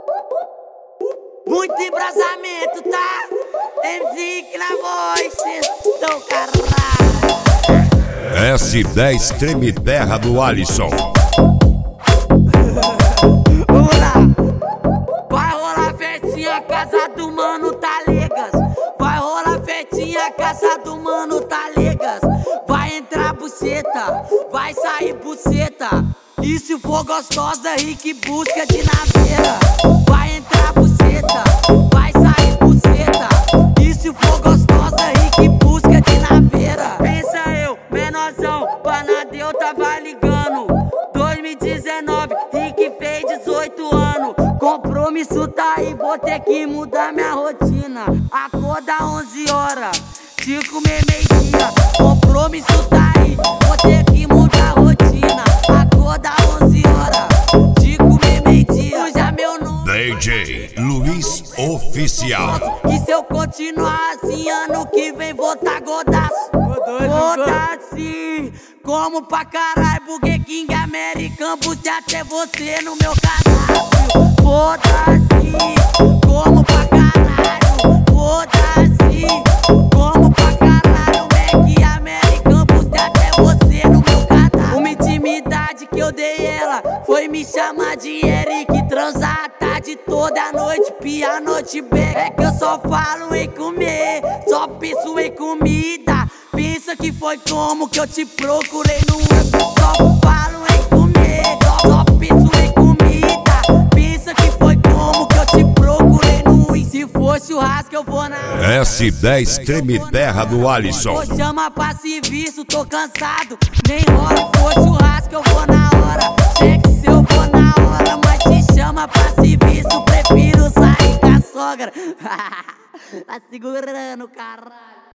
Muito embrasamento, tá? MC que na voz, cês caralho. S10 Treme Terra do Alisson. Vamos lá. Vai rolar festinha, casa do mano Talegas. Vai rolar festinha, casa do mano Talegas. Vai entrar buceta, vai sair buceta. E se for gostosa, Rick busca de naveira. Vai entrar buceta, vai sair buceta. E se for gostosa, Rick busca de naveira. Pensa eu, menorzão, Panadeu tava ligando. 2019, Rick fez 18 anos. Compromisso tá aí, vou ter que mudar minha rotina. Acorda 11 horas, de comer meio-dia. Compromisso tá aí, vou ter que mudar a rotina. Acorda 11 horas, de comer meio-dia. Usa meu nome, DJ Luiz Oficial. e se eu continuar assim, ano que vem vou tá godaço. Foda-se, como pra caralho, Burger King American, busque até você no meu cadastro. Foda-se, como pra caralho. Foda-se, como pra caralho, Mac American, busque até você no meu cadastro. Uma intimidade que eu dei ela foi me chamar de Eric, transar a tarde toda a noite, pia a noite bem. É que eu só falo em comer, só penso em comida. Pensa que foi como que eu te procurei no só falo em comer, só penso em comida. Pensa que foi como que eu te procurei no se for churrasco eu vou na S10 Treme Terra do Alisson. Vou chamar pra serviço, tô cansado. Nem rola, for churrasco eu vou na hora. Cheque se eu vou na hora, mas te chama pra serviço, prefiro sair com a sogra. Tá segurando, caralho.